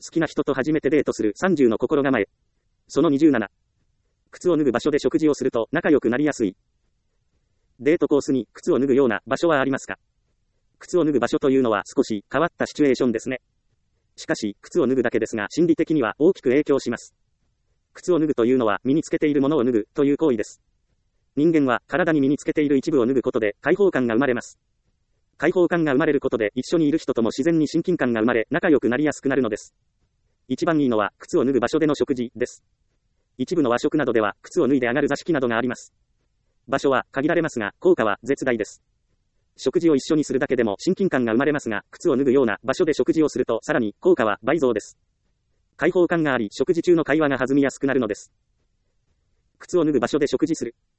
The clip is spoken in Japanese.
きな人と初めてデートする30の心構え。その27。靴を脱ぐ場所で食事をすると仲良くなりやすい。デートコースに靴を脱ぐような場所はありますか？靴を脱ぐ場所というのは少し変わったシチュエーションですね。しかし、靴を脱ぐだけですが心理的には大きく影響します。靴を脱ぐというのは身につけているものを脱ぐという行為です。人間は体に身につけている一部を脱ぐことで解放感が生まれます。解放感が生まれることで一緒にいる人とも自然に親近感が生まれ仲良くなりやすくなるのです。一番いいのは靴を脱ぐ場所での食事です。一部の和食などでは靴を脱いで上がる座敷などがあります。場所は限られますが効果は絶大です。食事を一緒にするだけでも親近感が生まれますが、靴を脱ぐような場所で食事をするとさらに効果は倍増です。開放感があり食事中の会話が弾みやすくなるのです。靴を脱ぐ場所で食事する。